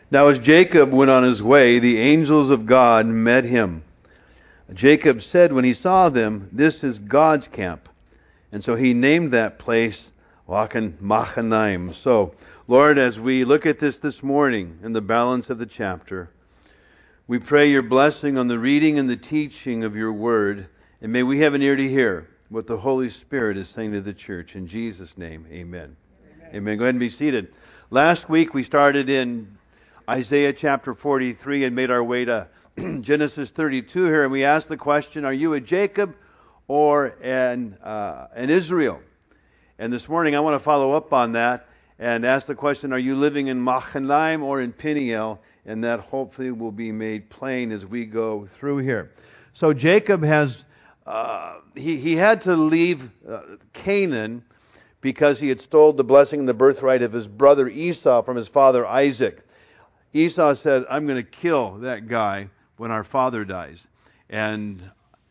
Now as Jacob went on his way, the angels of God met him. Jacob said when he saw them, "This is God's camp." And so he named that place Machanaim. So, Lord, as we look at this morning in the balance of the chapter, we pray your blessing on the reading and the teaching of your word, and may we have an ear to hear what the Holy Spirit is saying to the church. In Jesus' name, amen. Amen. Go ahead and be seated. Last week we started in Isaiah chapter 43 and made our way to Genesis 32 here, and we asked the question, are you a Jacob or an Israel? And this morning I want to follow up on that and ask the question, are you living in Machanaim or in Peniel? And that hopefully will be made plain as we go through here. So Jacob has, he had to leave Canaan because he had stole the blessing and the birthright of his brother Esau from his father Isaac. Esau said, I'm going to kill that guy when our father dies. And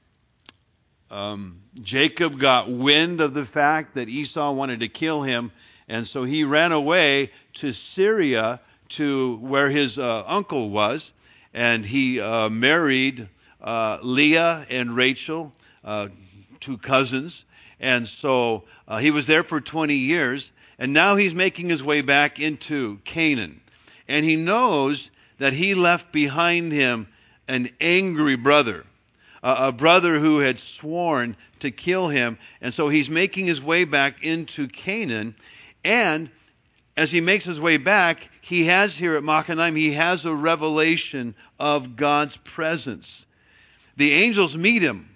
Jacob got wind of the fact that Esau wanted to kill him, and so he ran away to Syria to where his uncle was, and he married Leah and Rachel, two cousins, and so he was there for 20 years, and now he's making his way back into Canaan. And he knows that he left behind him an angry brother, a brother who had sworn to kill him. And so he's making his way back into Canaan. And as he makes his way back, he has here at Machanaim, he has a revelation of God's presence. The angels meet him.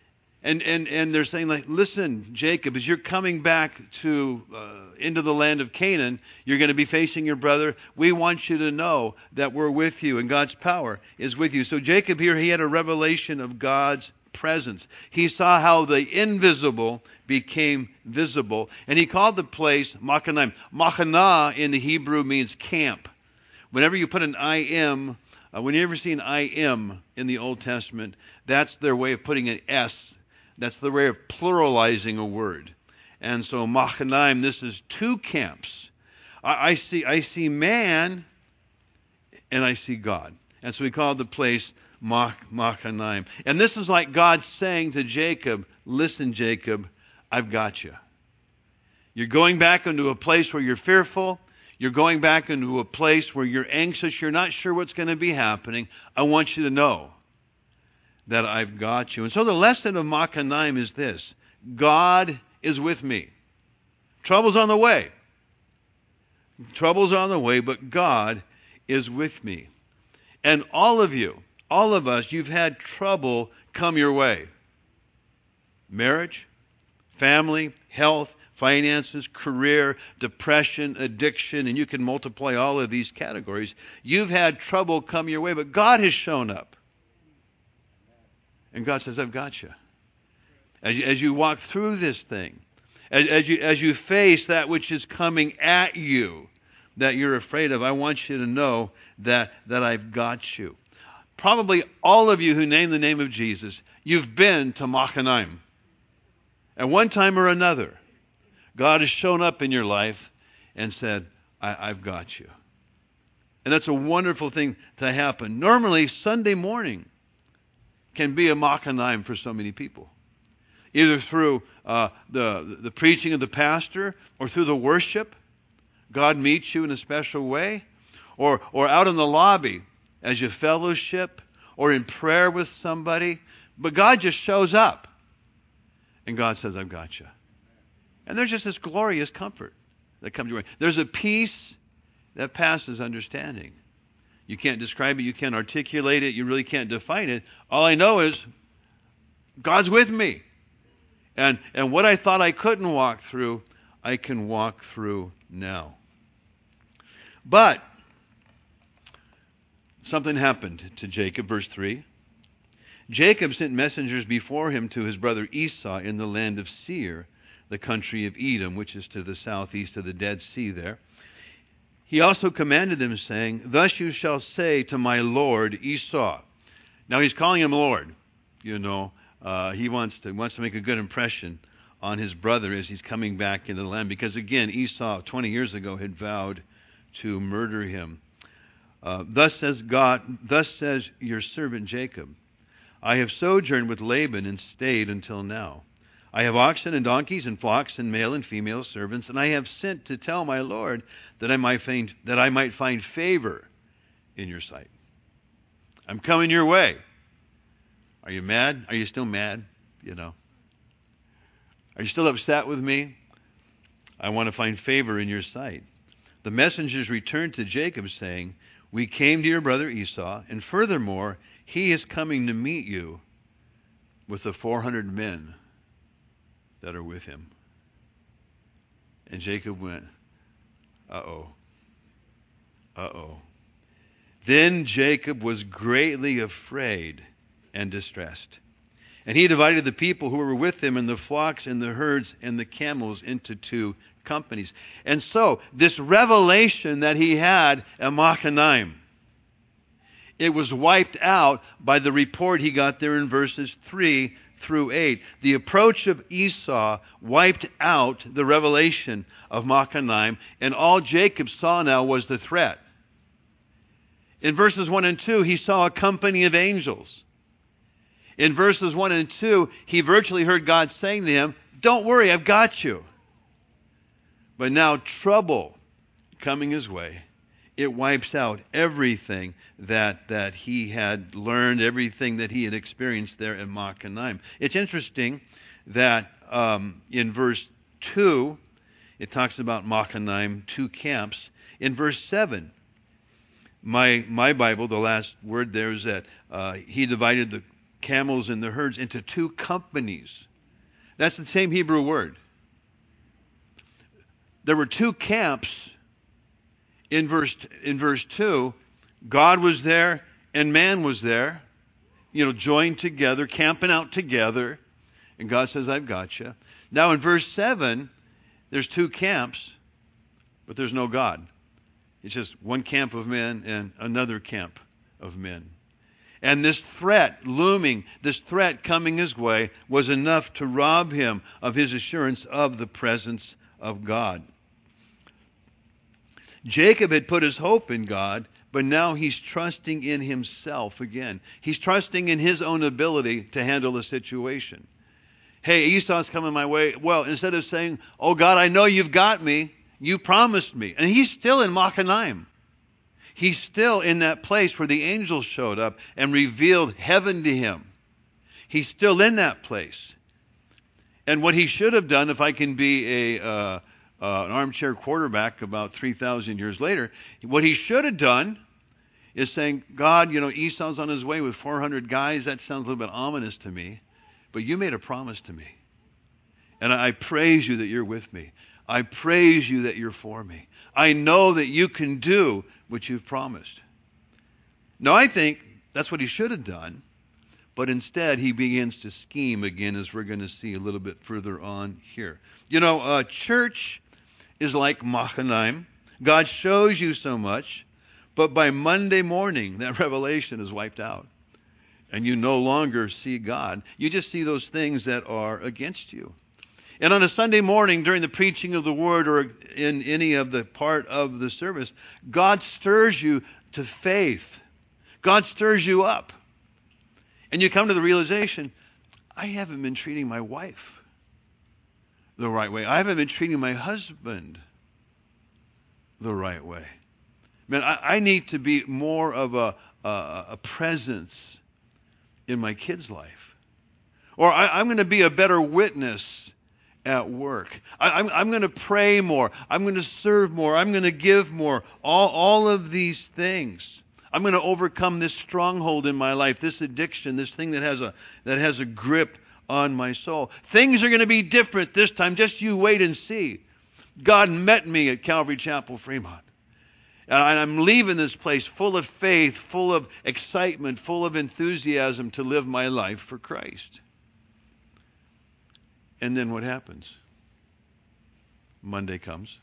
And they're saying, like, listen, Jacob, as you're coming back to into the land of Canaan, you're going to be facing your brother. We want you to know that we're with you and God's power is with you. So Jacob here, he had a revelation of God's presence. He saw how the invisible became visible, and he called the place Machanaim. Machanah in the Hebrew means camp. Whenever you put an I-M, when you ever see an I-M in the Old Testament, that's their way of putting an S. That's the way of pluralizing a word. And so Machanaim, this is two camps. I see man and I see God. And so we call the place Machanaim. And this is like God saying to Jacob, listen, Jacob, I've got you. You're going back into a place where you're fearful. You're going back into a place where you're anxious. You're not sure what's going to be happening. I want you to know that I've got you. And so the lesson of Machanaim is this: God is with me. Trouble's on the way. Trouble's on the way, but God is with me. And all of you, all of us, you've had trouble come your way. Marriage, family, health, finances, career, depression, addiction, and you can multiply all of these categories. You've had trouble come your way, but God has shown up. And God says, I've got you. As you walk through this thing, as you face that which is coming at you that you're afraid of, I want you to know that I've got you. Probably all of you who name the name of Jesus, you've been to Machanaim. At one time or another, God has shown up in your life and said, I've got you. And that's a wonderful thing to happen. Normally, Sunday morning can be a Machanaim for so many people. Either through the preaching of the pastor or through the worship. God meets you in a special way. Or out in the lobby as you fellowship or in prayer with somebody. But God just shows up. And God says, I've got you. And there's just this glorious comfort that comes your way. There's a peace that passes understanding. You can't describe it. You can't articulate it. You really can't define it. All I know is God's with me. And what I thought I couldn't walk through, I can walk through now. But something happened to Jacob, verse 3. Jacob sent messengers before him to his brother Esau in the land of Seir, the country of Edom, which is to the southeast of the Dead Sea there. He also commanded them, saying, thus you shall say to my lord Esau. Now he's calling him Lord. You know, he wants to make a good impression on his brother as he's coming back into the land. Because again, Esau 20 years ago had vowed to murder him. Thus says God, thus says your servant Jacob, I have sojourned with Laban and stayed until now. I have oxen and donkeys and flocks and male and female servants, and I have sent to tell my Lord that I might find favor in your sight. I'm coming your way. Are you mad? Are you still mad? Are you still upset with me? I want to find favor in your sight. The messengers returned to Jacob, saying, we came to your brother Esau, and furthermore, he is coming to meet you with the 400 men that are with him. And Jacob went, uh-oh. Then Jacob was greatly afraid and distressed. And he divided the people who were with him and the flocks and the herds and the camels into 2 companies. And so, this revelation that he had at Machanaim, it was wiped out by the report he got there in verses 3 through 8. The approach of Esau wiped out the revelation of Machanaim, and all Jacob saw now was the threat. In verses 1 and 2, he saw a company of angels. In verses 1 and 2, he virtually heard God saying to him, don't worry, I've got you. But now trouble coming his way, it wipes out everything that he had learned, everything that he had experienced there in Machanaim. It's interesting that in verse 2, it talks about Machanaim, 2 camps. In verse 7, my Bible, the last word there is that he divided the camels and the herds into 2 companies. That's the same Hebrew word. There were 2 camps in verse 2. God was there and man was there, joined together, camping out together. And God says, I've got you. Now in verse 7, there's 2 camps, but there's no God. It's just one camp of men and another camp of men. And this threat looming, this threat coming his way was enough to rob him of his assurance of the presence of God. Jacob had put his hope in God, but now he's trusting in himself again. He's trusting in his own ability to handle the situation. Hey, Esau's coming my way. Well, instead of saying, oh God, I know you've got me, you promised me. And he's still in Machanaim. He's still in that place where the angels showed up and revealed heaven to him. He's still in that place. And what he should have done, if I can be an armchair quarterback about 3,000 years later, what he should have done is saying, God, Esau's on his way with 400 guys. That sounds a little bit ominous to me. But you made a promise to me. And I praise you that you're with me. I praise you that you're for me. I know that you can do what you've promised. Now, I think that's what he should have done, but instead he begins to scheme again, as we're going to see a little bit further on here. Church is like Machanaim. God shows you so much, but by Monday morning, that revelation is wiped out. And you no longer see God. You just see those things that are against you. And on a Sunday morning during the preaching of the Word or in any of the part of the service, God stirs you to faith. God stirs you up. And you come to the realization, I haven't been treating my wife the right way. I haven't been treating my husband the right way. Man, I need to be more of a presence in my kid's life. Or I'm going to be a better witness at work. I'm going to pray more. I'm going to serve more. I'm going to give more. All of these things. I'm going to overcome this stronghold in my life, this addiction, this thing that has a grip on my soul. Things are going to be different this time. Just you wait and see. God met me at Calvary Chapel, Fremont. And I'm leaving this place full of faith, full of excitement, full of enthusiasm to live my life for Christ. And then what happens? Monday comes.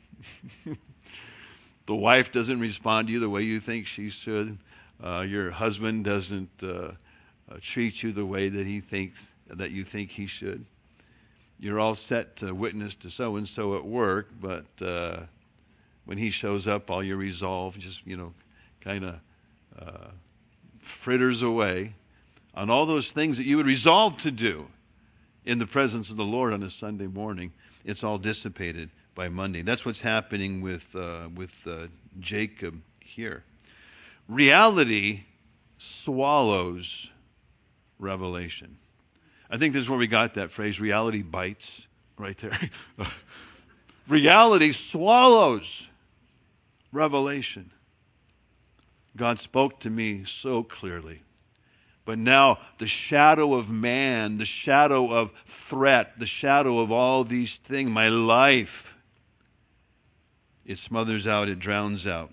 The wife doesn't respond to you the way you think she should. Your husband doesn't treat you the way that you think he should. You're all set to witness to so-and-so at work, but when he shows up, all your resolve just, kind of fritters away on all those things that you would resolve to do in the presence of the Lord on a Sunday morning. It's all dissipated by Monday. That's what's happening with Jacob here. Reality swallows revelation. I think this is where we got that phrase, reality bites, right there. Reality swallows revelation. God spoke to me so clearly. But now the shadow of man, the shadow of threat, the shadow of all these things, my life, it smothers out, it drowns out.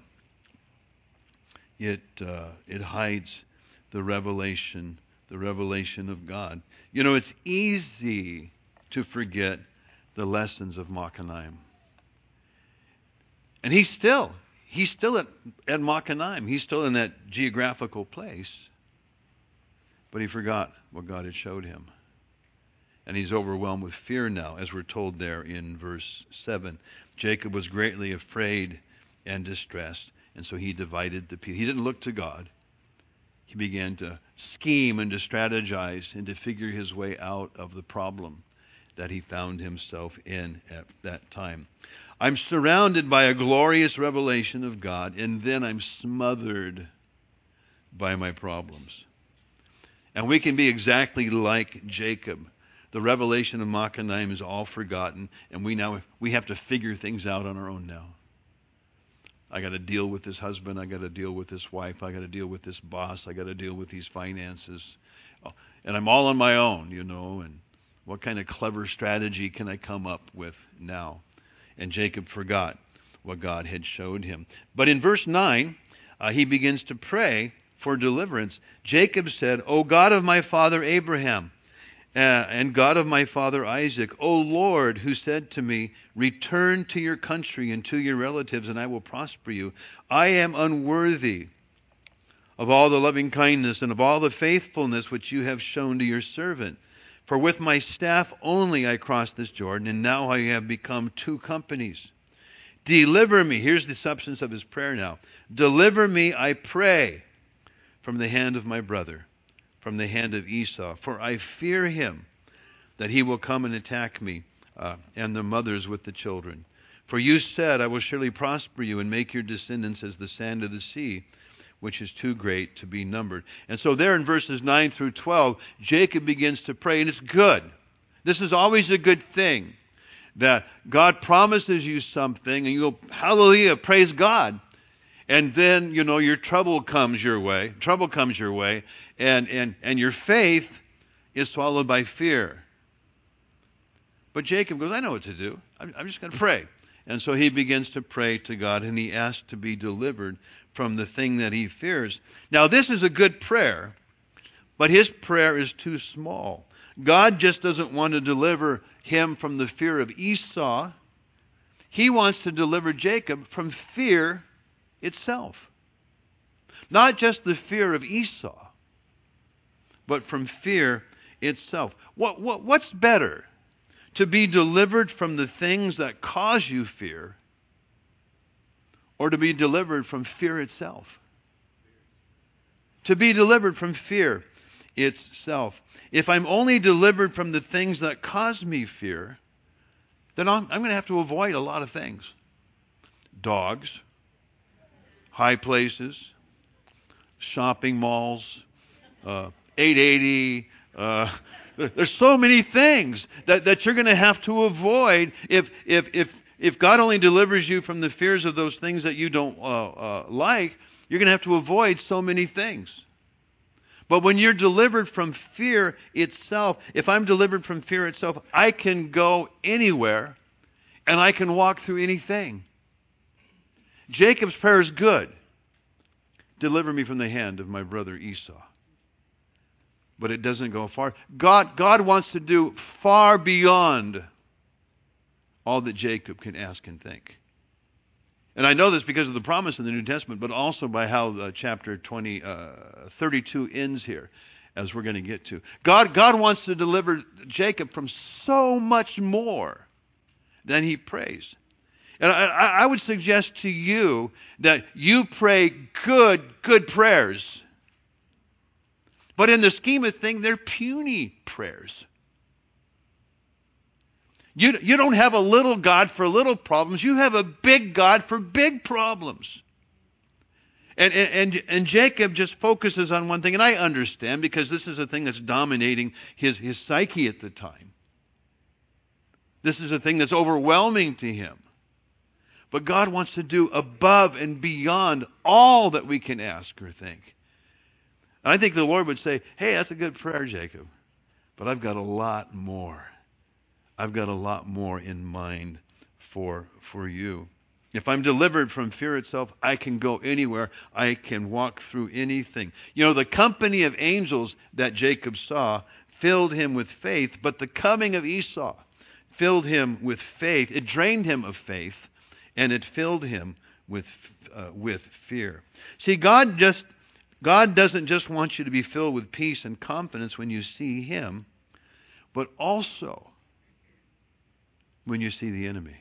It hides the revelation of God. You know, it's easy to forget the lessons of Machanaim. And he's still at Machanaim. He's still in that geographical place. But he forgot what God had showed him. And he's overwhelmed with fear now, as we're told there in verse 7. Jacob was greatly afraid and distressed, and so he divided the people. He didn't look to God. He began to scheme and to strategize and to figure his way out of the problem that he found himself in at that time. I'm surrounded by a glorious revelation of God, and then I'm smothered by my problems. And we can be exactly like Jacob. The revelation of Machanaim is all forgotten, and we have to figure things out on our own now. I got to deal with this husband. I got to deal with this wife. I got to deal with this boss. I got to deal with these finances. And I'm all on my own, you know, and what kind of clever strategy can I come up with now? And Jacob forgot what God had showed him. But in verse 9, he begins to pray for deliverance. Jacob said, O God of my father Abraham, and God of my father Isaac, O Lord, who said to me, return to your country and to your relatives, and I will prosper you. I am unworthy of all the loving kindness and of all the faithfulness which you have shown to your servant. For with my staff only I crossed this Jordan, and now I have become two companies. Deliver me. Here's the substance of his prayer now. Deliver me, I pray, from the hand of my brother, from the hand of Esau. For I fear him, that he will come and attack me, and the mothers with the children. For you said, I will surely prosper you and make your descendants as the sand of the sea, which is too great to be numbered. And so there in verses 9 through 12, Jacob begins to pray, and it's good. This is always a good thing, that God promises you something, and you go, hallelujah, praise God. And then, you know, your trouble comes your way, and your faith is swallowed by fear. But Jacob goes, I know what to do. I'm just going to pray. And so he begins to pray to God, and he asks to be delivered from the thing that he fears. Now, this is a good prayer, but his prayer is too small. God just doesn't want to deliver him from the fear of Esau. He wants to deliver Jacob from fear itself. Not just the fear of Esau, but from fear itself. What's better? To be delivered from the things that cause you fear, or to be delivered from fear itself? To be delivered from fear itself. If I'm only delivered from the things that cause me fear, then I'm going to have to avoid a lot of things. Dogs, high places, shopping malls, 880. There's so many things that you're going to have to avoid if God only delivers you from the fears of those things that you don't like. You're going to have to avoid so many things. But when you're delivered from fear itself, if I'm delivered from fear itself, I can go anywhere and I can walk through anything. Jacob's prayer is good. Deliver me from the hand of my brother Esau. But it doesn't go far. God wants to do far beyond all that Jacob can ask and think. And I know this because of the promise in the New Testament, but also by how chapter 32 ends here, as we're going to get to. God wants to deliver Jacob from so much more than he prays. And I would suggest to you that you pray good prayers. But in the scheme of things, they're puny prayers. You don't have a little God for little problems. You have a big God for big problems. And Jacob just focuses on one thing, and I understand because this is a thing that's dominating his psyche at the time. This is a thing that's overwhelming to him. But God wants to do above and beyond all that we can ask or think. And I think the Lord would say, hey, that's a good prayer, Jacob, but I've got a lot more. I've got a lot more in mind for you. If I'm delivered from fear itself, I can go anywhere. I can walk through anything. You know, the company of angels that Jacob saw filled him with faith, but the coming of Esau filled him with faith. It drained him of faith, and it filled him with fear. See, God doesn't just want you to be filled with peace and confidence when you see him, but also when you see the enemy.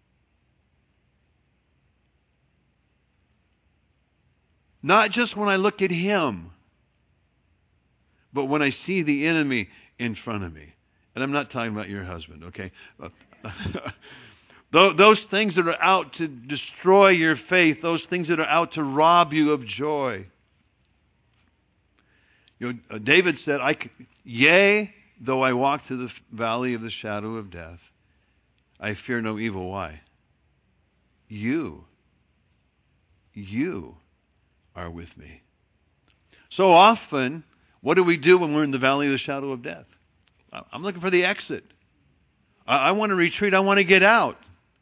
Not just when I look at him, but when I see the enemy in front of me. And I'm not talking about your husband, okay? Those things that are out to destroy your faith, those things that are out to rob you of joy. You know, David said, yea, though I walk through the valley of the shadow of death, I fear no evil. Why? You are with me. So often, what do we do when we're in the valley of the shadow of death? I'm looking for the exit. I want to retreat. I want to get out.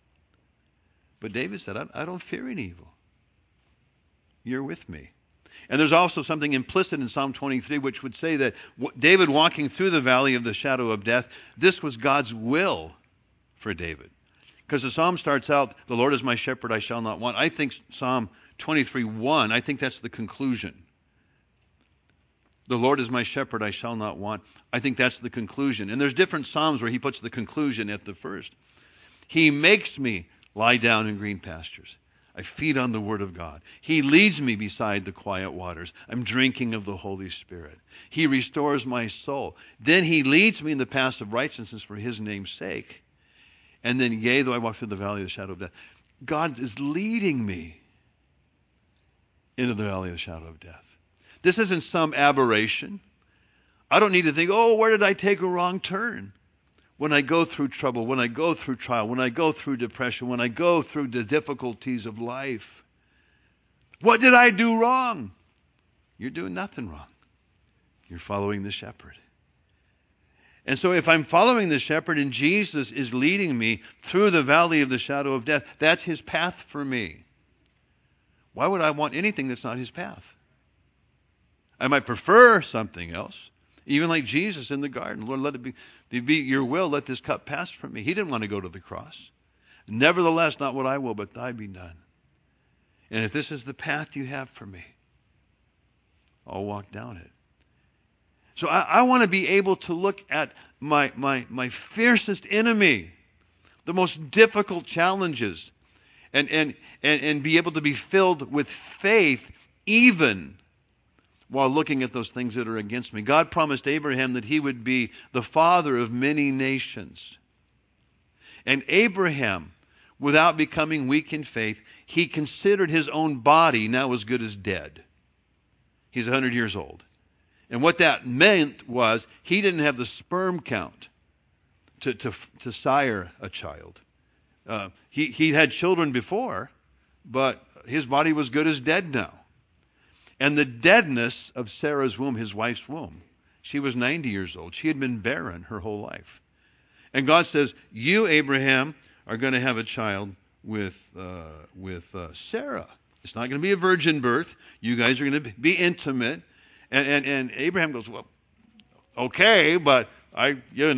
But David said, I don't fear any evil. You're with me. And there's also something implicit in Psalm 23 which would say that David walking through the valley of the shadow of death, this was God's will for David. Because the psalm starts out, the Lord is my shepherd, I shall not want. I think Psalm 23:1, I think that's the conclusion. The Lord is my shepherd, I shall not want. I think that's the conclusion. And there's different psalms where he puts the conclusion at the first. He makes me lie down in green pastures. I feed on the word of God. He leads me beside the quiet waters. I'm drinking of the Holy Spirit. He restores my soul. Then he leads me in the paths of righteousness for his name's sake. And then, yea, though I walk through the valley of the shadow of death. God is leading me into the valley of the shadow of death. This isn't some aberration. I don't need to think, oh, where did I take a wrong turn? When I go through trouble, when I go through trial, when I go through depression, when I go through the difficulties of life, what did I do wrong? You're doing nothing wrong. You're following the shepherd. And so if I'm following the shepherd and Jesus is leading me through the valley of the shadow of death, that's his path for me. Why would I want anything that's not his path? I might prefer something else. Even like Jesus in the garden. Lord, let it be your will, let this cup pass from me. He didn't want to go to the cross. Nevertheless, not what I will, but thy be done. And if this is the path you have for me, I'll walk down it. So I want to be able to look at my fiercest enemy, the most difficult challenges, and be able to be filled with faith even while looking at those things that are against me. God promised Abraham that he would be the father of many nations. And Abraham, without becoming weak in faith, he considered his own body now as good as dead. He's 100 years old. And what that meant was he didn't have the sperm count to sire a child. He had children before, but his body was good as dead now. And the deadness of Sarah's womb, his wife's womb, she was 90 years old. She had been barren her whole life. And God says, you, Abraham, are going to have a child with Sarah. It's not going to be a virgin birth. You guys are going to be intimate. And Abraham goes, well, okay, but I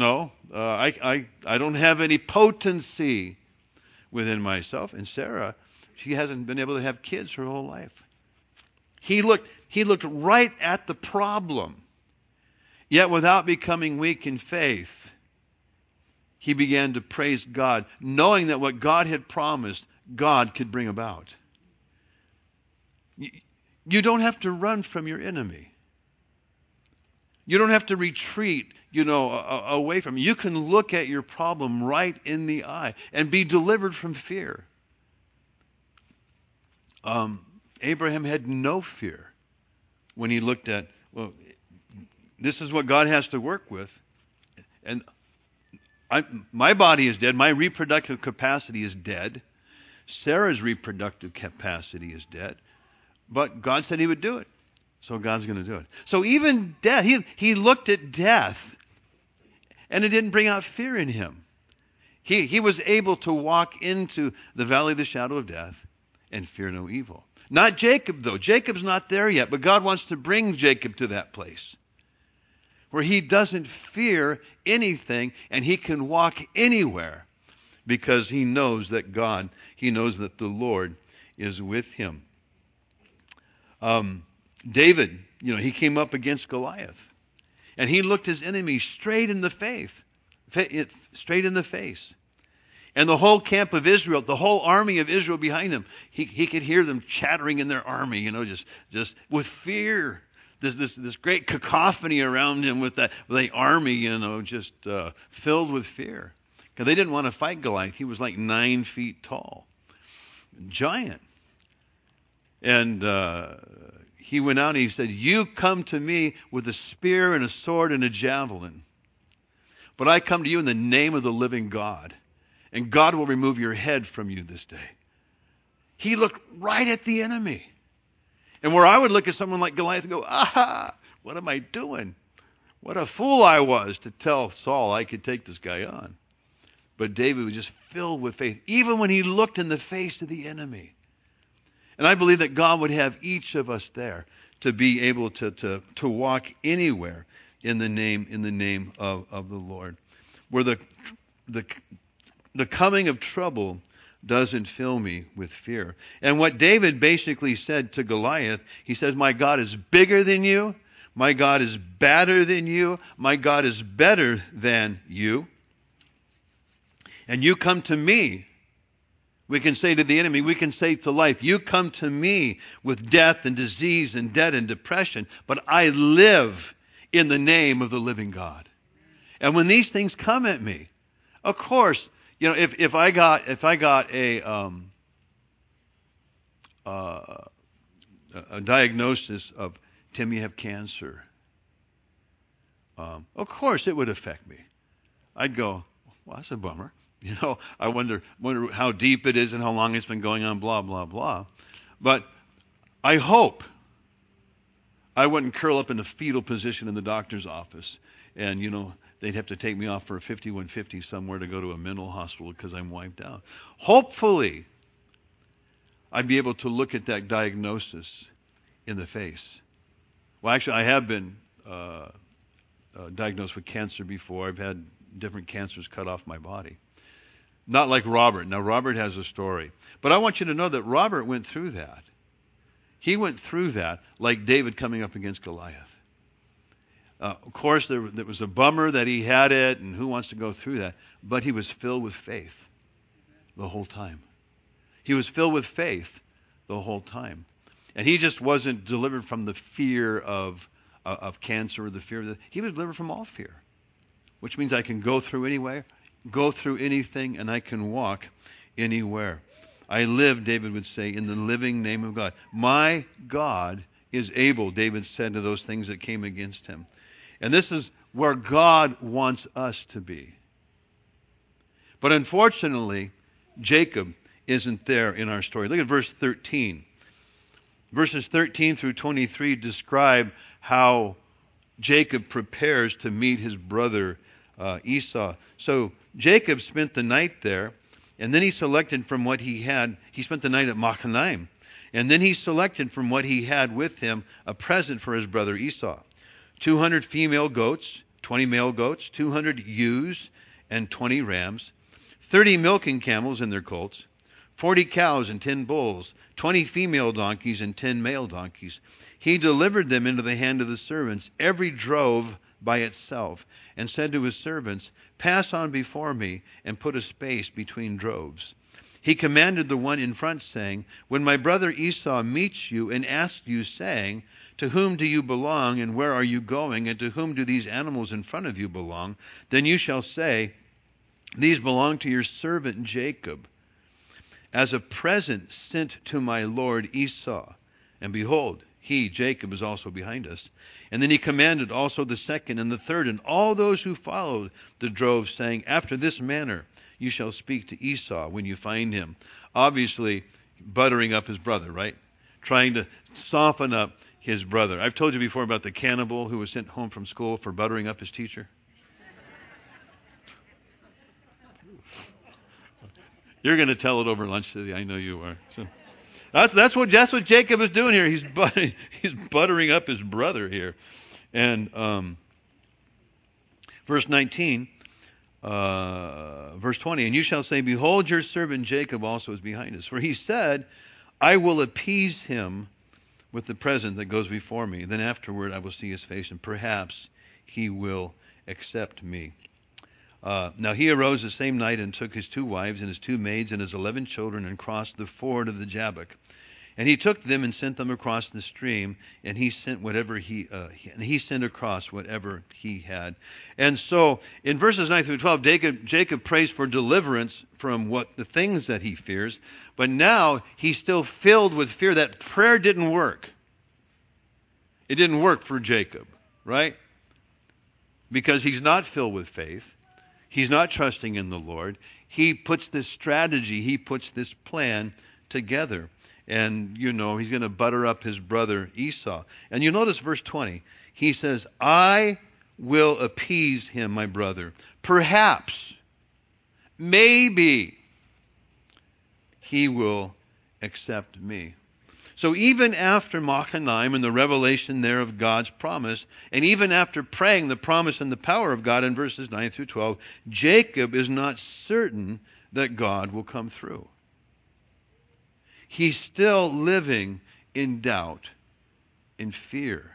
don't have any potency within myself. And Sarah, she hasn't been able to have kids her whole life. He looked right at the problem, yet without becoming weak in faith, he began to praise God, knowing that what God had promised, God could bring about. You don't have to run from your enemy. You don't have to retreat, away from it. You can look at your problem right in the eye and be delivered from fear. Abraham had no fear when he looked at, well, this is what God has to work with. And my body is dead. My reproductive capacity is dead. Sarah's reproductive capacity is dead. But God said he would do it. So God's going to do it. So even death, he looked at death, and it didn't bring out fear in him. He was able to walk into the valley of the shadow of death and fear no evil. Not Jacob, though. Jacob's not there yet, but God wants to bring Jacob to that place where he doesn't fear anything and he can walk anywhere because he knows that the Lord is with him. David, he came up against Goliath, and he looked his enemy straight in the face. And the whole camp of Israel, the whole army of Israel behind him, he could hear them chattering in their army, just with fear. This great cacophony around him with the army, just filled with fear. Because they didn't want to fight Goliath. He was like 9 feet tall, giant. And he went out and he said, "You come to me with a spear and a sword and a javelin. But I come to you in the name of the living God. And God will remove your head from you this day." He looked right at the enemy. And where I would look at someone like Goliath and go, what am I doing? What a fool I was to tell Saul I could take this guy on. But David was just filled with faith, even when he looked in the face of the enemy. And I believe that God would have each of us there to be able to walk anywhere in the name of the Lord. Where the coming of trouble doesn't fill me with fear. And what David basically said to Goliath, he says, "My God is bigger than you. My God is badder than you. My God is better than you. And you come to me." We can say to the enemy, we can say to life, "You come to me with death and disease and debt and depression, but I live in the name of the living God." And when these things come at me, of course, if I got a diagnosis of, "Tim, you have cancer," of course it would affect me. I'd go, "Well, that's a bummer. I wonder how deep it is and how long it's been going on, blah, blah, blah." But I hope I wouldn't curl up in a fetal position in the doctor's office and, they'd have to take me off for a 5150 somewhere to go to a mental hospital because I'm wiped out. Hopefully, I'd be able to look at that diagnosis in the face. Well, actually, I have been diagnosed with cancer before. I've had different cancers cut off my body. Not like Robert. Now, Robert has a story. But I want you to know that Robert went through that. He went through that like David coming up against Goliath. Of course, there was a bummer that he had it, and who wants to go through that? But he was filled with faith the whole time. He was filled with faith the whole time. And he just wasn't delivered from the fear of cancer or the fear of the... He was delivered from all fear, which means I can go through anywhere, go through anything, and I can walk anywhere. I live, David would say, in the living name of God. My God is able, David said to those things that came against him. And this is where God wants us to be. But unfortunately, Jacob isn't there in our story. Look at verse 13. Verses 13 through 23 describe how Jacob prepares to meet his brother Esau. So Jacob spent the night there, and then he selected from what he had. He spent the night at Mahanaim. And then he selected from what he had with him a present for his brother Esau. 200 female goats, 20 male goats, 200 ewes, and 20 rams, 30 milking camels and their colts, 40 cows and 10 bulls, 20 female donkeys and 10 male donkeys. He delivered them into the hand of the servants, every drove by itself, and said to his servants, "Pass on before me, and put a space between droves." He commanded the one in front, saying, "When my brother Esau meets you and asks you, saying, 'To whom do you belong, and where are you going, and to whom do these animals in front of you belong?' then you shall say, 'These belong to your servant Jacob, as a present sent to my lord Esau. And behold, he, Jacob, is also behind us.'" And then he commanded also the second and the third and all those who followed the drove, saying, "After this manner you shall speak to Esau when you find him." Obviously, buttering up his brother, right? Trying to soften up his brother. I've told you before about the cannibal who was sent home from school for buttering up his teacher. You're going to tell it over lunch today. I know you are. So that's what Jacob is doing here. He's buttering up his brother here. And verse 19, verse 20, "And you shall say, 'Behold, your servant Jacob also is behind us. For he said, I will appease him with the present that goes before me. Then afterward I will see his face, and perhaps he will accept me.'" Now he arose the same night and took his 2 wives and his 2 maids and his 11 children and crossed the ford of the Jabbok. And he took them and sent them across the stream, and he sent across whatever he had. And so in verses 9 through 12, Jacob prays for deliverance from the things that he fears, but now he's still filled with fear. That prayer didn't work. It didn't work for Jacob, right? Because he's not filled with faith. He's not trusting in the Lord. He puts this strategy, he puts this plan together. And, he's going to butter up his brother Esau. And you notice verse 20. He says, "I will appease him, my brother. Perhaps, maybe, he will accept me." So even after Mahanaim and the revelation there of God's promise, and even after praying the promise and the power of God in verses 9 through 12, Jacob is not certain that God will come through. He's still living in doubt, in fear.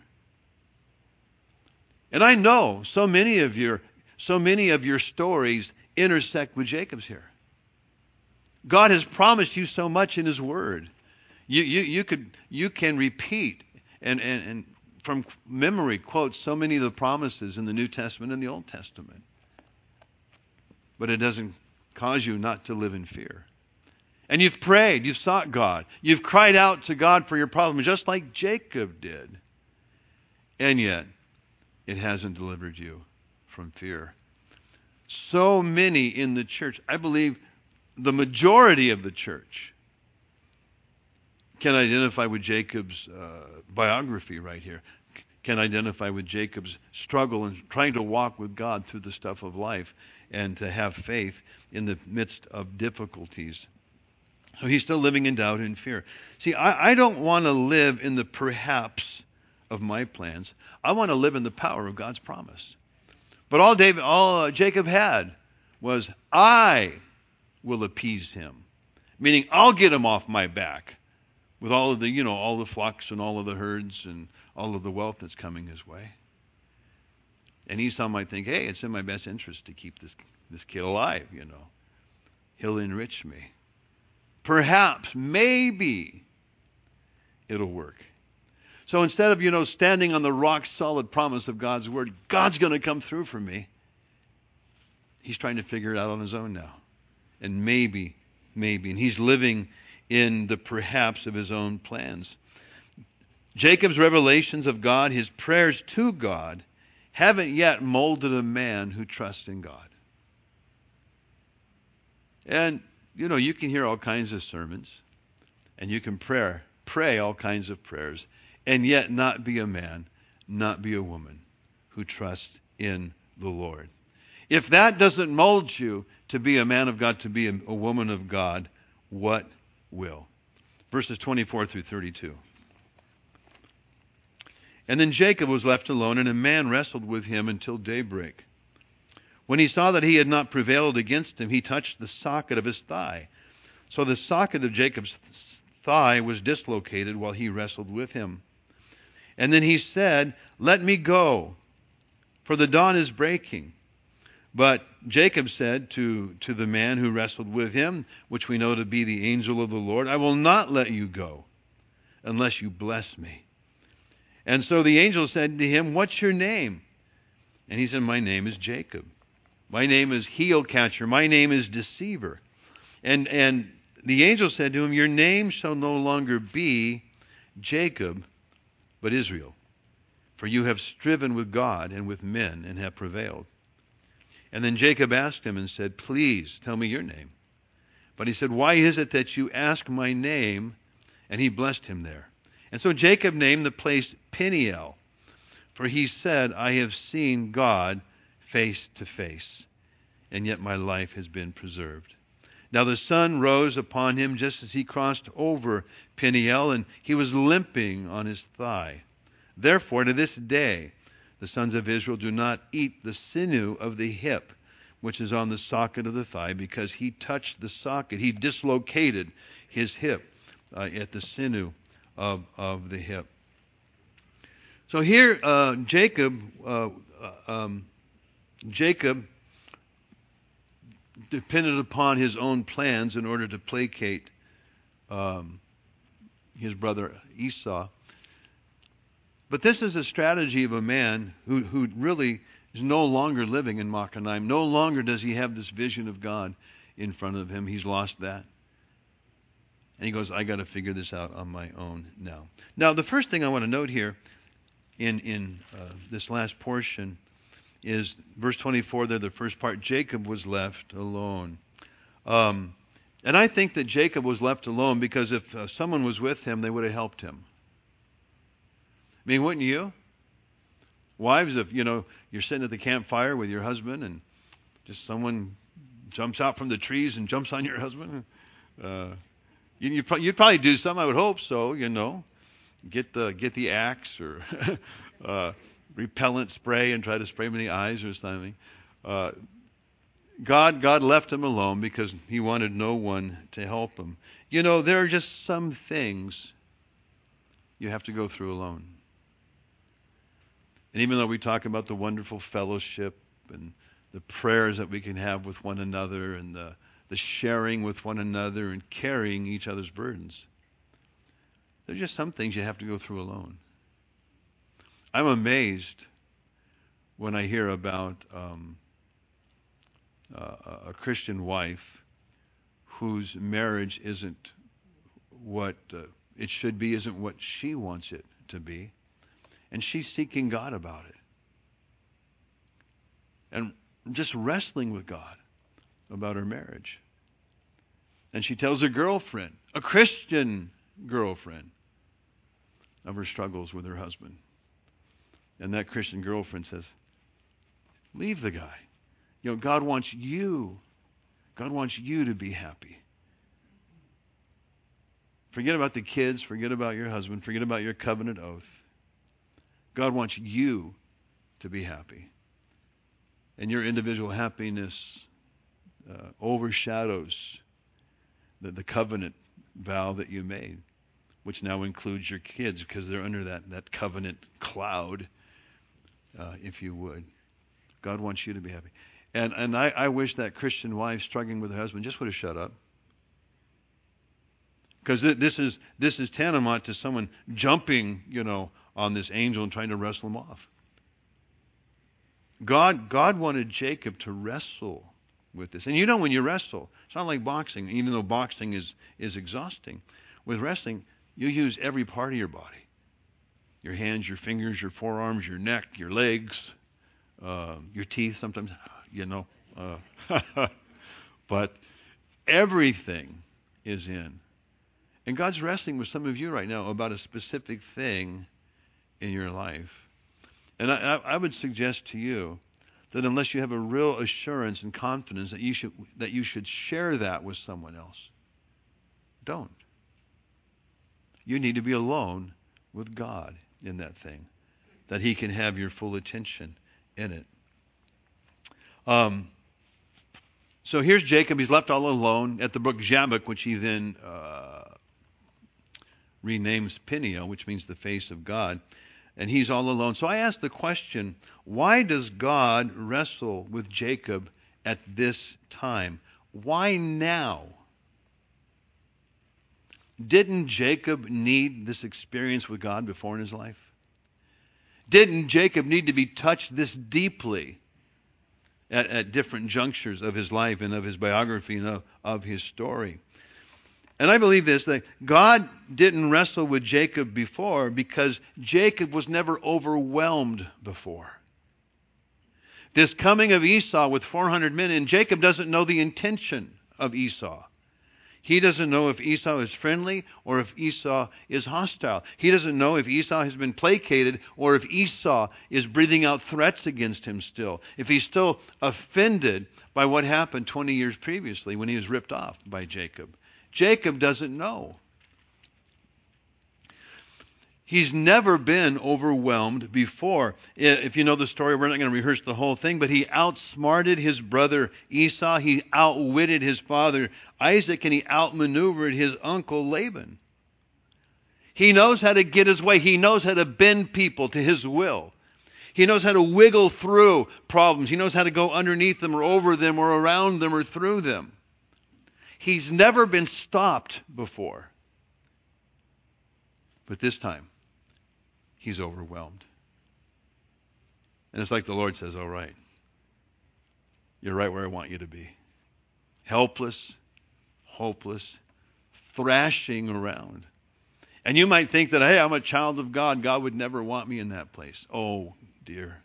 And I know so many of your stories intersect with Jacob's here. God has promised you so much in his word. You can repeat and from memory quote so many of the promises in the New Testament and the Old Testament. But it doesn't cause you not to live in fear. And you've prayed, you've sought God, you've cried out to God for your problem, just like Jacob did. And yet, it hasn't delivered you from fear. So many in the church, I believe the majority of the church, can identify with Jacob's biography right here, can identify with Jacob's struggle and trying to walk with God through the stuff of life and to have faith in the midst of difficulties. So he's still living in doubt and fear. See, I don't want to live in the perhaps of my plans. I want to live in the power of God's promise. But all Jacob had was, "I will appease him," meaning I'll get him off my back with all of the, all the flocks and all of the herds and all of the wealth that's coming his way. And Esau might think, "Hey, it's in my best interest to keep this kid alive. He'll enrich me. Perhaps, maybe, it'll work." So instead of, standing on the rock-solid promise of God's word, God's going to come through for me, he's trying to figure it out on his own now. And maybe. And he's living in the perhaps of his own plans. Jacob's revelations of God, his prayers to God, haven't yet molded a man who trusts in God. And you can hear all kinds of sermons, and you can pray all kinds of prayers, and yet not be a man, not be a woman who trusts in the Lord. If that doesn't mold you to be a man of God, to be a woman of God, what will? Verses 24 through 32. "And then Jacob was left alone, and a man wrestled with him until daybreak. When he saw that he had not prevailed against him, he touched the socket of his thigh. So the socket of Jacob's thigh was dislocated while he wrestled with him. And then he said, 'Let me go, for the dawn is breaking. But Jacob said to the man who wrestled with him, which we know to be the angel of the Lord, I will not let you go unless you bless me. And so the angel said to him, what's your name? And he said, my name is Jacob. My name is heel catcher. My name is deceiver. And the angel said to him, your name shall no longer be Jacob, but Israel. For you have striven with God and with men and have prevailed. And then Jacob asked him and said, please tell me your name. But he said, why is it that you ask my name? And he blessed him there. And so Jacob named the place Peniel, for he said, I have seen God face to face, and yet my life has been preserved. Now the sun rose upon him just as he crossed over Peniel, and he was limping on his thigh. Therefore, to this day, the sons of Israel do not eat the sinew of the hip, which is on the socket of the thigh, because he touched the socket. He dislocated his hip at the sinew of the hip. So here, Jacob depended upon his own plans in order to placate his brother Esau. But this is a strategy of a man who really is no longer living in Mahanaim. No longer does he have this vision of God in front of him. He's lost that. And he goes, I got to figure this out on my own now. Now, the first thing I want to note here in this last portion is verse 24 there, the first part, Jacob was left alone. And I think that Jacob was left alone because if someone was with him, they would have helped him. I mean, wouldn't you? Wives, if, you're sitting at the campfire with your husband and just someone jumps out from the trees and jumps on your husband, you'd probably do something, I would hope so, Get the axe or repellent spray and try to spray him in the eyes or something. God left him alone because he wanted no one to help him. There are just some things you have to go through alone. And even though we talk about the wonderful fellowship and the prayers that we can have with one another and the sharing with one another and carrying each other's burdens, there's just some things you have to go through alone. I'm amazed when I hear about a Christian wife whose marriage isn't what it should be, isn't what she wants it to be. And she's seeking God about it. And just wrestling with God about her marriage. And she tells her girlfriend, a Christian girlfriend, of her struggles with her husband. And that Christian girlfriend says, leave the guy. God wants you. God wants you to be happy. Forget about the kids. Forget about your husband. Forget about your covenant oath. God wants you to be happy. And your individual happiness overshadows the covenant vow that you made, which now includes your kids because they're under that covenant cloud, if you would. God wants you to be happy. And I wish that Christian wife struggling with her husband just would have shut up. Because this is tantamount to someone jumping, on this angel and trying to wrestle him off. God wanted Jacob to wrestle with this. And when you wrestle, it's not like boxing, even though boxing is exhausting. With wrestling, you use every part of your body. Your hands, your fingers, your forearms, your neck, your legs, your teeth sometimes, but everything is in. And God's wrestling with some of you right now about a specific thing in your life. And I would suggest to you that unless you have a real assurance and confidence that you should share that with someone else, don't. You need to be alone with God in that thing, that He can have your full attention in it. So here's Jacob. He's left all alone at the brook Jabbok, which he then renames Peniel, which means the face of God. and he's all alone. So I ask the question, why does God wrestle with Jacob at this time? Why now? Didn't Jacob need this experience with God before in his life? Didn't Jacob need to be touched this deeply at different junctures of his life and of his biography and of his story? And I believe this, that God didn't wrestle with Jacob before because Jacob was never overwhelmed before. This coming of Esau with 400 men, and Jacob doesn't know the intention of Esau. He doesn't know if Esau is friendly or if Esau is hostile. He doesn't know if Esau has been placated or if Esau is breathing out threats against him still. If he's still offended by what happened 20 years previously when he was ripped off by Jacob. Jacob doesn't know. He's never been overwhelmed before. If you know the story, we're not going to rehearse the whole thing, but he outsmarted his brother Esau. He outwitted his father Isaac, and he outmaneuvered his uncle Laban. He knows how to get his way. He knows how to bend people to his will. He knows how to wiggle through problems. He knows how to go underneath them or over them or around them or through them. He's never been stopped before. But this time, he's overwhelmed. And it's like the Lord says, all right, you're right where I want you to be. Helpless, hopeless, thrashing around. And you might think that, hey, I'm a child of God. God would never want me in that place. Oh, dear.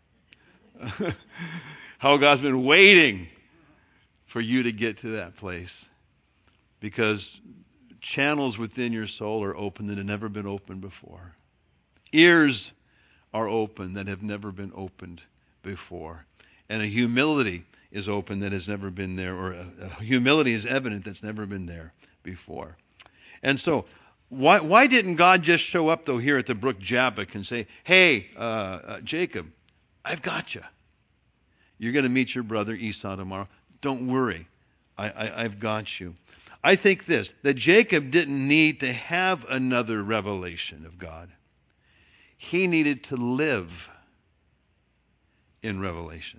How God's been waiting for you to get to that place. Because channels within your soul are open that have never been opened before. Ears are open that have never been opened before. And a humility is open that has never been there, or a humility is evident that's never been there before. And so, why didn't God just show up, though, here at the brook Jabbok and say, hey, Jacob, I've got you. You're going to meet your brother Esau tomorrow. Don't worry. I've got you. I think this, that Jacob didn't need to have another revelation of God. He needed to live in revelation.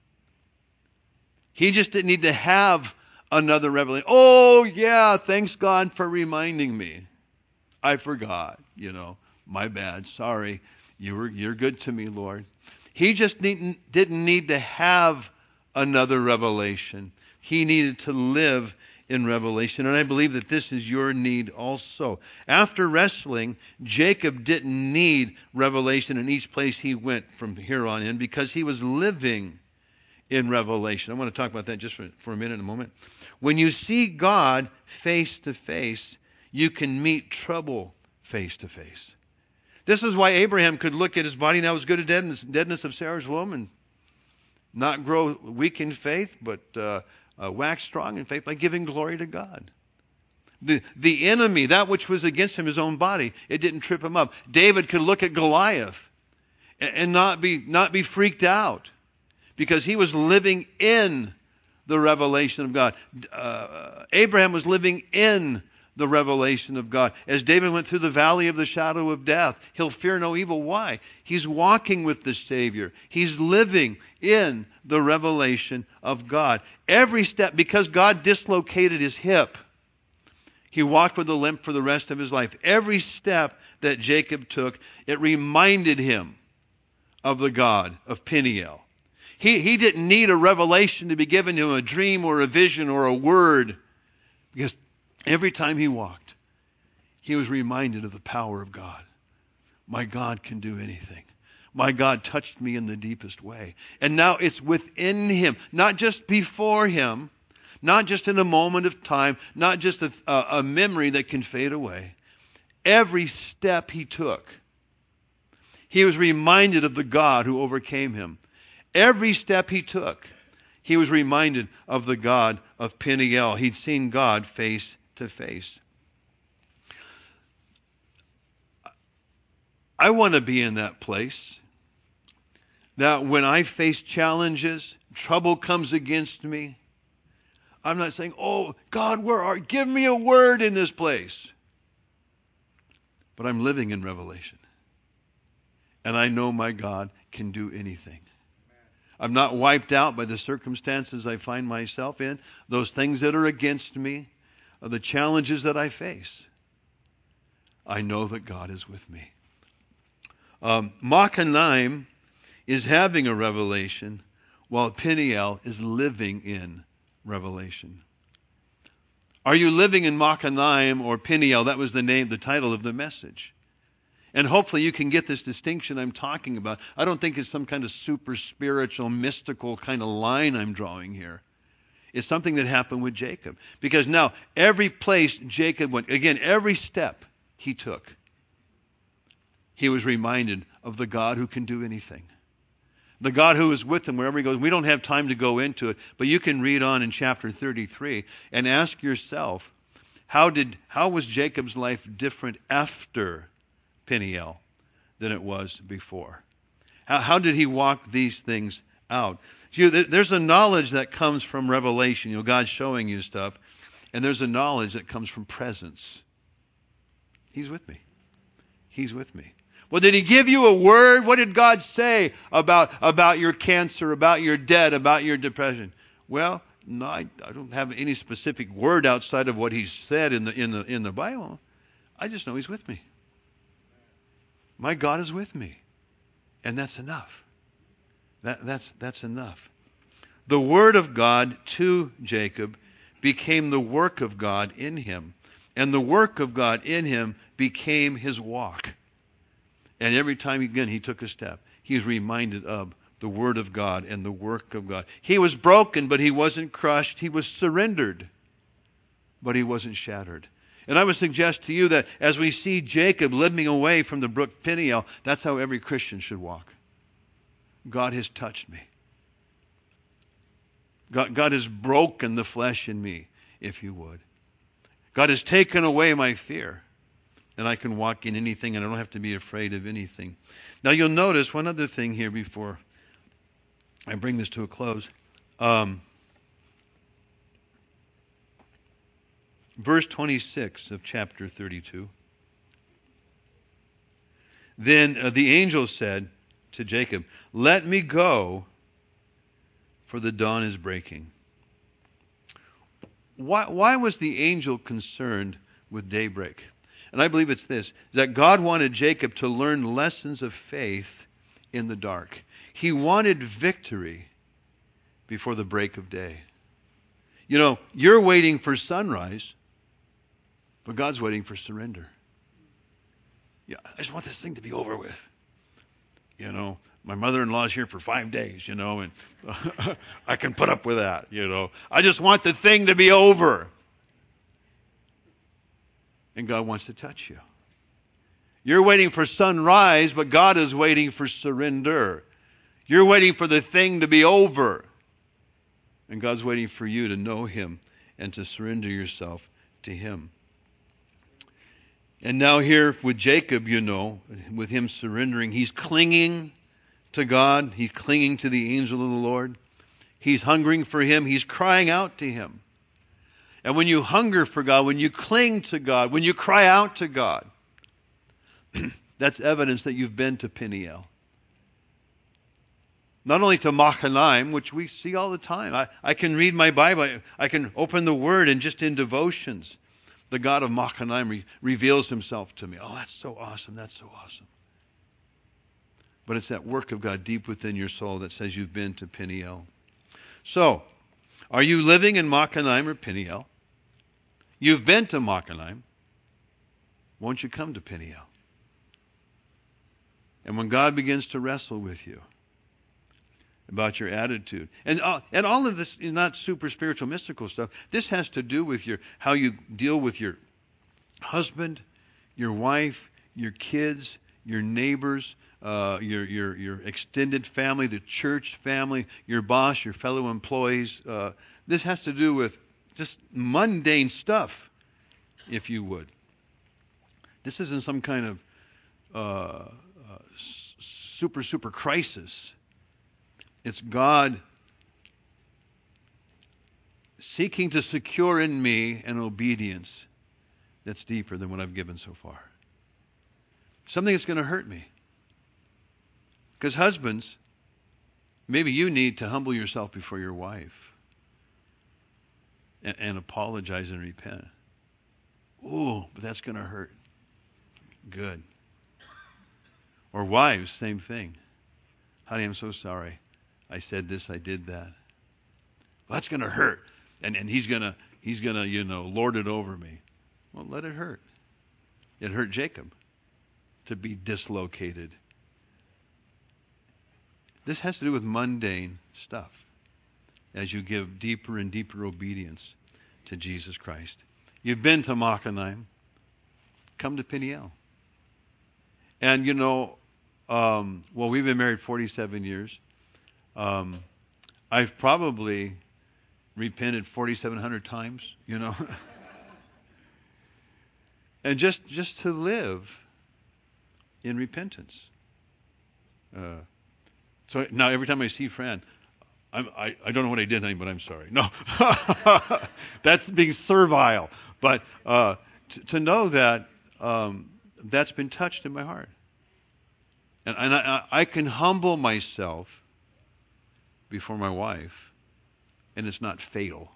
He just didn't need to have another revelation. Oh, yeah, thanks God for reminding me. I forgot, my bad, sorry. You're good to me, Lord. He just didn't need to have another revelation. He needed to live in revelation. And I believe that this is your need also. After wrestling, Jacob didn't need revelation in each place he went from here on in because he was living in revelation. I want to talk about that just for a minute, in a moment. When you see God face to face, you can meet trouble face to face. This is why Abraham could look at his body now as good as deadness of Sarah's womb and not grow weak in faith, but wax strong in faith by giving glory to God. The enemy, that which was against him, his own body, it didn't trip him up. David could look at Goliath and not be freaked out because he was living in the revelation of God. Abraham was living in the revelation of God. As David went through the valley of the shadow of death, he'll fear no evil. Why? He's walking with the Savior. He's living in the revelation of God. Every step, because God dislocated his hip, he walked with a limp for the rest of his life. Every step that Jacob took, it reminded him of the God of Peniel. He didn't need a revelation to be given to him, a dream or a vision or a word, because every time he walked, he was reminded of the power of God. My God can do anything. My God touched me in the deepest way. And now it's within him, not just before him, not just in a moment of time, not just a memory that can fade away. Every step he took, he was reminded of the God who overcame him. Every step he took, he was reminded of the God of Peniel. He'd seen God face to face. I want to be in that place that when I face challenges, trouble comes against me, I'm not saying, oh, God, give me a word in this place. But I'm living in revelation. And I know my God can do anything. I'm not wiped out by the circumstances I find myself in, those things that are against me, or the challenges that I face. I know that God is with me. Mahanaim is having a revelation, while Peniel is living in revelation. Are you living in Mahanaim or Peniel? That was the title of the message. And hopefully you can get this distinction I'm talking about. I don't think it's some kind of super spiritual, mystical kind of line I'm drawing here. It's something that happened with Jacob. Because now, every place Jacob went, again, every step he took, he was reminded of the God who can do anything. The God who is with him wherever he goes. We don't have time to go into it, but you can read on in chapter 33 and ask yourself, how was Jacob's life different after Peniel than it was before? How did he walk these things out? There's a knowledge that comes from revelation, God showing you stuff, and there's a knowledge that comes from presence. He's with me. He's with me. Well, did he give you a word? What did God say about your cancer, about your debt, about your depression? Well, no, I don't have any specific word outside of what he said in the Bible. I just know he's with me. My God is with me. And that's enough. That's enough. The word of God to Jacob became the work of God in him. And the work of God in him became his walk. And every time, again, he took a step, he was reminded of the word of God and the work of God. He was broken, but he wasn't crushed. He was surrendered, but he wasn't shattered. And I would suggest to you that as we see Jacob living away from the brook Peniel, that's how every Christian should walk. God has touched me. God has broken the flesh in me, if you would. God has taken away my fear. And I can walk in anything, and I don't have to be afraid of anything. Now you'll notice one other thing here before I bring this to a close. Verse 26 of chapter 32. Then the angel said to Jacob, "Let me go, for the dawn is breaking." Why was the angel concerned with daybreak? And I believe it's this, that God wanted Jacob to learn lessons of faith in the dark. He wanted victory before the break of day. You're waiting for sunrise, but God's waiting for surrender. Yeah, I just want this thing to be over with. My mother-in-law's here for 5 days, and I can put up with that, I just want the thing to be over. And God wants to touch you. You're waiting for sunrise, but God is waiting for surrender. You're waiting for the thing to be over. And God's waiting for you to know him and to surrender yourself to him. And now here with Jacob, with him surrendering, he's clinging to God. He's clinging to the angel of the Lord. He's hungering for him. He's crying out to him. And when you hunger for God, when you cling to God, when you cry out to God, that's evidence that you've been to Peniel. Not only to Mahanaim, which we see all the time. I can read my Bible. I can open the Word, and just in devotions, the God of Mahanaim reveals himself to me. Oh, that's so awesome. That's so awesome. But it's that work of God deep within your soul that says you've been to Peniel. So, are you living in Mahanaim or Peniel? You've been to Mahanaim. Won't you come to Peniel? And when God begins to wrestle with you about your attitude, and all of this is not super spiritual, mystical stuff. This has to do with how you deal with your husband, your wife, your kids, your neighbors, your extended family, the church family, your boss, your fellow employees. This has to do with just mundane stuff, if you would. This isn't some kind of super crisis. It's God seeking to secure in me an obedience that's deeper than what I've given so far. Something that's going to hurt me. Because husbands, maybe you need to humble yourself before your wife and apologize and repent. Ooh, but that's going to hurt. Good. Or wives, same thing. Honey, I'm so sorry. I said this, I did that. Well, that's going to hurt. And he's going to, lord it over me. Well, let it hurt. It hurt Jacob to be dislocated. This has to do with mundane stuff as you give deeper and deeper obedience to Jesus Christ. You've been to Machanayim. Come to Peniel. And we've been married 47 years. I've probably repented 4,700 times, and just to live in repentance. So now every time I see Fran, I don't know what I did, honey, but I'm sorry. No, that's being servile. But to know that that's been touched in my heart. And I can humble myself before my wife, and it's not fatal.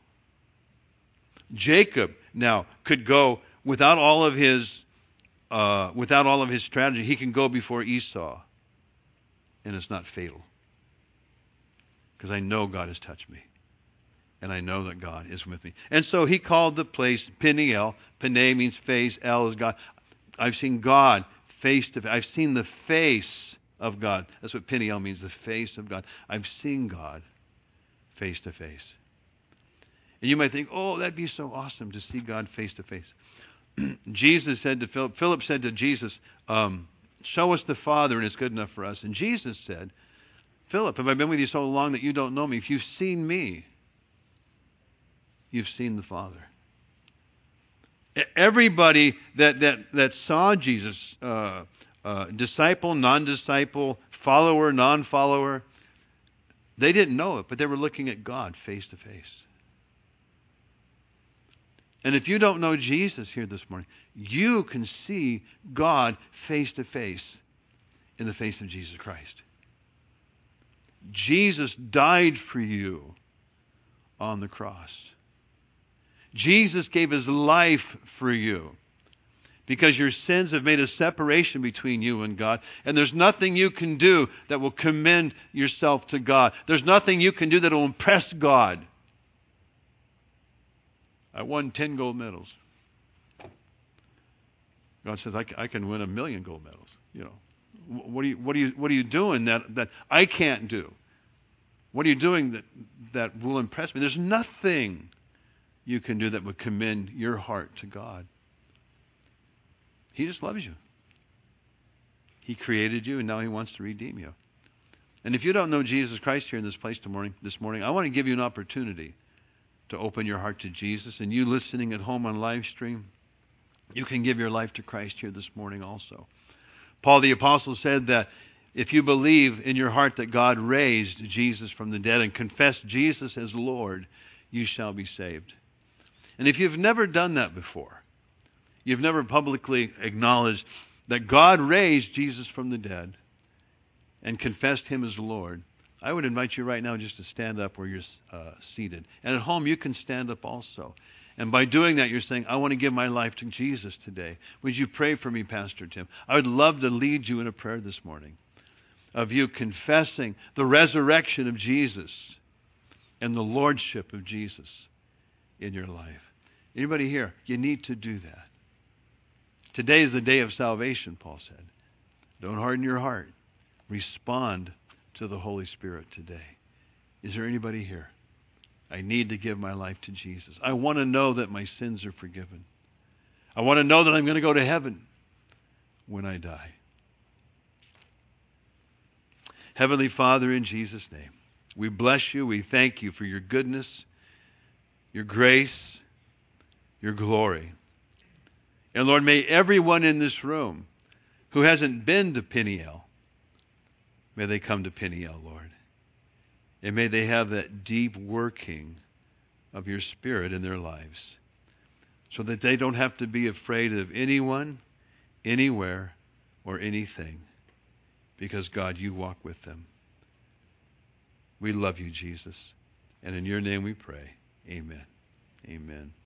Jacob now could go without all of his strategy. He can go before Esau, and it's not fatal, because I know God has touched me, and I know that God is with me. And so he called the place Peniel. Pene means face. El is God. I've seen God face to face. I've seen the face of God. That's what Peniel means, the face of God. I've seen God face to face. And you might think, oh, that'd be so awesome to see God face to face. Jesus said to Philip said to Jesus, show us the Father and it's good enough for us. And Jesus said, Philip, have I been with you so long that you don't know me? If you've seen me, you've seen the Father. Everybody that saw Jesus, disciple, non-disciple, follower, non-follower, they didn't know it, but they were looking at God face to face. And if you don't know Jesus here this morning, you can see God face to face in the face of Jesus Christ. Jesus died for you on the cross. Jesus gave his life for you because your sins have made a separation between you and God. And there's nothing you can do that will commend yourself to God. There's nothing you can do that will impress God. I won 10 gold medals. God says, I can win 1,000,000 gold medals. What are you doing that I can't do? What are you doing that will impress me? There's nothing you can do that would commend your heart to God. He just loves you. He created you, and now he wants to redeem you. And if you don't know Jesus Christ here in this place this morning, I want to give you an opportunity to open your heart to Jesus. And you listening at home on live stream, you can give your life to Christ here this morning also. Paul the Apostle said that if you believe in your heart that God raised Jesus from the dead and confess Jesus as Lord, you shall be saved. And if you've never done that before, you've never publicly acknowledged that God raised Jesus from the dead and confessed him as Lord, I would invite you right now just to stand up where you're seated. And at home, you can stand up also. And by doing that, you're saying, I want to give my life to Jesus today. Would you pray for me, Pastor Tim? I would love to lead you in a prayer this morning of you confessing the resurrection of Jesus and the lordship of Jesus in your life. Anybody here? You need to do that. Today is the day of salvation, Paul said. Don't harden your heart. Respond to the Holy Spirit today. Is there anybody here? I need to give my life to Jesus. I want to know that my sins are forgiven. I want to know that I'm going to go to heaven when I die. Heavenly Father, in Jesus' name, we bless you. We thank you for your goodness, your grace, your glory. And Lord, may everyone in this room who hasn't been to Peniel, may they come to Peniel, Lord. And may they have that deep working of your Spirit in their lives so that they don't have to be afraid of anyone, anywhere, or anything because, God, you walk with them. We love you, Jesus. And in your name we pray. Amen. Amen.